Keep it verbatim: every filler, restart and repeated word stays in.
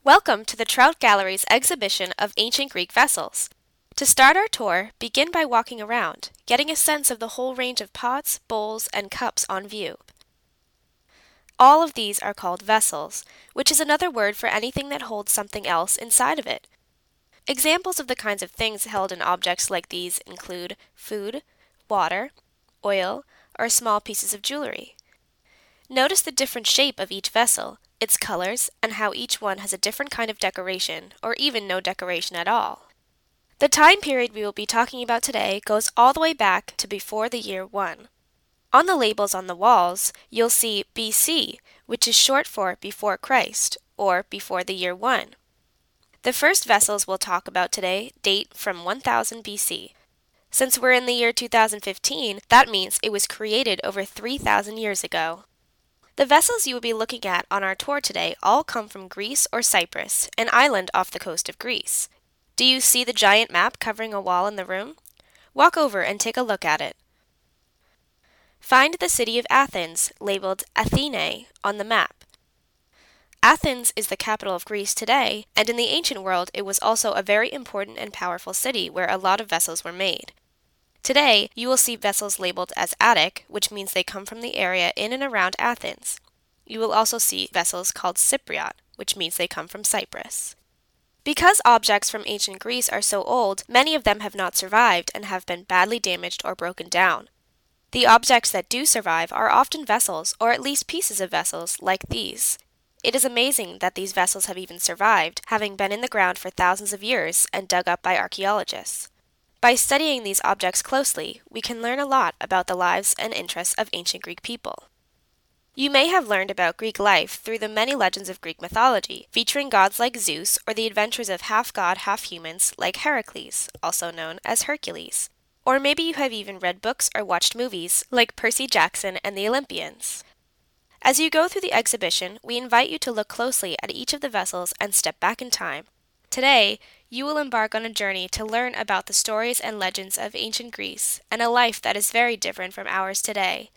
Welcome to the Trout Gallery's exhibition of ancient Greek vessels. To start our tour, begin by walking around, getting a sense of the whole range of pots, bowls, and cups on view. All of these are called vessels, which is another word for anything that holds something else inside of it. Examples of the kinds of things held in objects like these include food, water, oil, or small pieces of jewelry. Notice the different shape of each vessel, its colors, and how each one has a different kind of decoration, or even no decoration at all. The time period we will be talking about today goes all the way back to before the year one. On the labels on the walls, you'll see B C, which is short for before Christ, or before the year one. The first vessels we'll talk about today date from one thousand B C. Since we're in the year two thousand fifteen, that means it was created over three thousand years ago. The vessels you will be looking at on our tour today all come from Greece or Cyprus, an island off the coast of Greece. Do you see the giant map covering a wall in the room? Walk over and take a look at it. Find the city of Athens, labeled Athenae, on the map. Athens is the capital of Greece today, and in the ancient world it was also a very important and powerful city where a lot of vessels were made. Today, you will see vessels labeled as Attic, which means they come from the area in and around Athens. You will also see vessels called Cypriot, which means they come from Cyprus. Because objects from ancient Greece are so old, many of them have not survived and have been badly damaged or broken down. The objects that do survive are often vessels, or at least pieces of vessels, like these. It is amazing that these vessels have even survived, having been in the ground for thousands of years and dug up by archaeologists. By studying these objects closely, we can learn a lot about the lives and interests of ancient Greek people. You may have learned about Greek life through the many legends of Greek mythology, featuring gods like Zeus or the adventures of half-god, half-humans like Heracles, also known as Hercules. Or maybe you have even read books or watched movies like Percy Jackson and the Olympians. As you go through the exhibition, we invite you to look closely at each of the vessels and step back in time. Today, you will embark on a journey to learn about the stories and legends of ancient Greece and a life that is very different from ours today.